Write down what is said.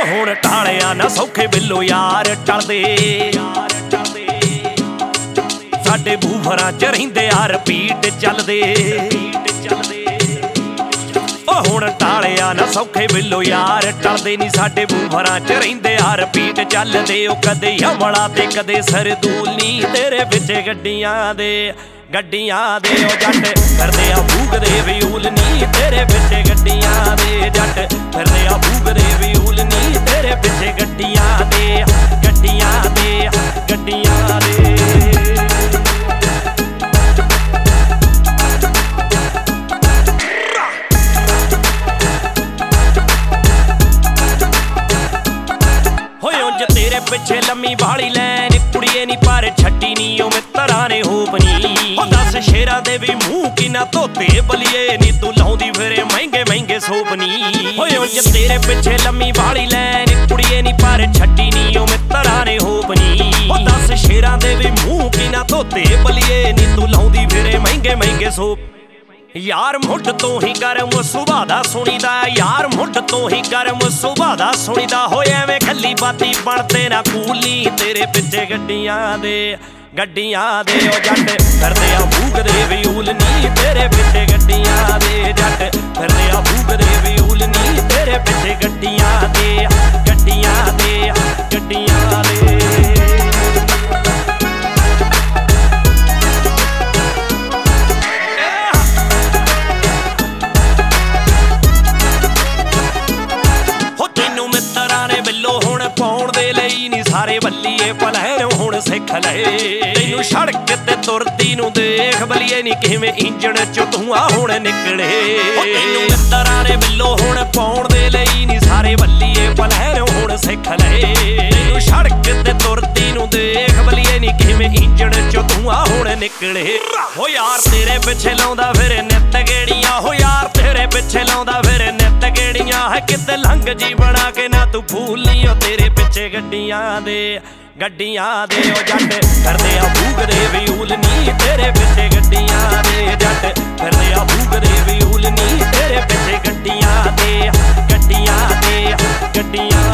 ਹੁਣ ਟਾਲਿਆ ਨਾ ਸੌਖੇ ਬਿੱਲੋ ਯਾਰ ਟਲਦੇ ਸਾਡੇ ਬੂਫਰਾਂ ਚ ਰਹਿੰਦੇ ਆ ਰਿਪੀਟ ਚੱਲਦੇ ਉਹ ਹੁਣ ਟਾਲਿਆ ਨਾ ਸੌਖੇ ਬਿੱਲੋ ਯਾਰ ਟਲਦੇ ਨੀ ਸਾਡੇ ਬੂਫਰਾਂ ਚ ਰਹਿੰਦੇ ਆ ਰਿਪੀਟ ਚੱਲਦੇ ਉਹ ਕਦੇ ਹਮਲਾ ਤੇ ਕਦੇ ਸਰਦੂਲ ਨੀ ਤੇਰੇ ਪਿੱਛੇ ਗੱਡੀਆਂ ਦੇ ਉਹ ਜੱਟ ਫਿਰਦੇ ਆ ਫੂਕਦੇ ਵਿਊਲ ਨੀ ਤੇਰੇ ਪਿੱਛੇ ਗੱਡੀਆਂ ਦੇ ਜੱਟ ਫਿਰਦੇ ਆ ਫੂਕਦੇ ਵਿਊਲ ਨੀ ਤੇਰੇ ਪਿੱਛੇ ਗੱਡੀਆਂ ਦੇ ਤੇਰੇ ਪਿੱਛੇ ਲੰਮੀ ਵਾਲੀ ਲੈਨ ਕੁੜੀਏ ਨੀ ਪਰ ਛੱਡੀ ਨੀ ਉਹ ਮਿੱਤਰਾਂ ਨੇ ਹੋਪਨੀ ਉਹ ਦੱਸ ਸ਼ੇਰਾਂ ਦੇ ਵੀ ਮੂੰਹ ਕਿਨਾ ਧੋਤੇ ਬਲੀਏ ਨੀ ਤੂੰ ਲਾਉਂਦੀ ਫਿਰੇ ਮਹਿੰਗੇ ਸੋਪਨੀ ਓਏ ਉਂਝ ਤੇਰੇ ਪਿੱਛੇ ਲੰਮੀ ਵਾਲੀ ਲੈਨ ਕੁੜੀਏ ਨੀ ਪਰ ਛੱਡੀ ਨੀ ਉਹ ਮਿੱਤਰਾਂ ਨੇ ਹੋਪਨੀ ਉਹ ਦੱਸ ਸ਼ੇਰਾਂ ਦੇ ਵੀ ਮੂੰਹ ਕਿਨਾ ਧੋਤੇ ਬਲੀਏ ਨੀ ਤੂੰ ਲਾਉਂਦੀ ਫਿਰੇ ਮਹਿੰਗੇ ਸੋਪ ਯਾਰ ਮੁੱਢ ਤੋਂ ਹੀ ਗਰਮ ਸੁਭਾਅ ਦਾ ਸੁਣੀਦਾ ਯਾਰ ਮੁੱਢ ਤੋਂ ਹੀ ਗਰਮ ਸੁਭਾਅ ਦਾ ਸੁਣੀਦਾ ਹੋਏ ਐਵੇਂ ਖੱਲੀ ਬਾਤੀ ਬਣਦੇ ਨਾ ਕੂਲੀ ਤੇਰੇ ਪਿੱਛੇ ਗੱਡੀਆਂ ਦੇ ਉਹ ਜੱਟ ਫਿਰਦੇ ਆ ਫੂਕਦੇ ਵਿਊਲ ਨੀ ਤੇਰੇ ਪਿੱਛੇ ਗੱਡੀਆਂ ਦੇ ਜੱਟ ਫਿਰਦੇ ਆ ਫੂਕਦੇ ਵਿਊਲ ਨੀ ਤੇਰੇ ਪਿੱਛੇ ਗੱਡੀਆਂ ਦੇ ਹੁਣ ਪਾਉਣ ਦੇ ਲਈ ਨੀ ਸਾਰੇ ਬੱਲੀਏ ਭਲੈਣ ਹੁਣ ਸਿੱਖ ਲਏ ਤੈਨੂੰ ਸੜਕ ਤੇ ਤੁਰਦੀ ਨੂੰ ਦੇਖ ਬਲੀਏ ਨੀ ਕਿਵੇਂ ਇੰਜਣ ਚੋਂ ਧੂੰਆਂ ਹੁਣ ਨਿਕਲੇ ਤੈਨੂੰ ਮਿੱਤਰਾਂ ਨੇ ਬਿੱਲੋ ਹੁਣ ਪਾਉਣ ਦੇ ਲਈ ਨੀ ਸਾਰੇ ਬੱਲੀਏ ਭਲੈਣ ਹੁਣ ਸਿੱਖ ਲਏ ਤੈਨੂੰ ਸੜਕ ਤੇ ਤੁਰਦੀ ਨੂੰ ਦੇਖ ਬਲੀਏ ਨੀ ਕਿਵੇਂ ਇੰਜਣ ਚੋਂ ਧੂੰਆਂ ਹੁਣ ਨਿਕਲੇ ਹੋ ਯਾਰ ਤੇਰੇ ਪਿੱਛੇ ਲਾਉਂਦਾ ਫਿਰ ਨਿੱਤ ਗੇੜੀਆਂ ਹੋ ਯਾਰ ਤੇਰੇ ਪਿੱਛੇ ਲਾਉਂਦਾ ਫਿਰ ਨਿੱਤ ਗੇੜੀਆਂ ਹੈ ਕਿਤੇ ਲੰਘ ਜੀ ਬਣਾ ਕੇ ਨਾ ਤੂੰ ਫੂਲ ਨੀ ਉਹ ਤੇਰੇ ਪਿੱਛੇ ਗੱਡੀਆਂ ਦੇ ਉਹ ਜੱਟ ਫਿਰਦੇ ਆ ਫੂਕਦੇ ਵਿਊਲ ਨੀ ਤੇਰੇ ਪਿੱਛੇ ਗੱਡੀਆਂ ਦੇ ਜੱਟ ਫਿਰਦੇ ਆ ਫੂਕਦੇ ਵਿਊਲ ਨੀ ਤੇਰੇ ਪਿੱਛੇ ਗੱਡੀਆਂ ਦੇ